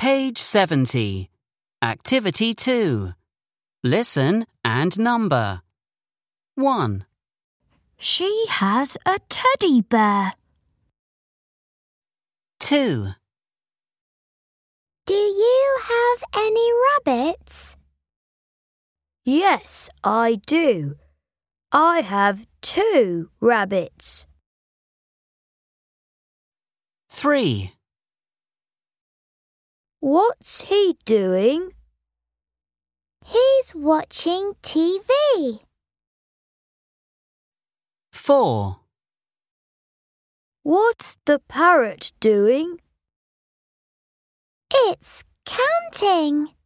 Page 70. Activity 2. Listen and number. 1. She has a teddy bear. 2. Do you have any rabbits? Yes, I do. I have 2 rabbits. 3. What's he doing? He's watching TV. 4. What's the parrot doing? It's counting.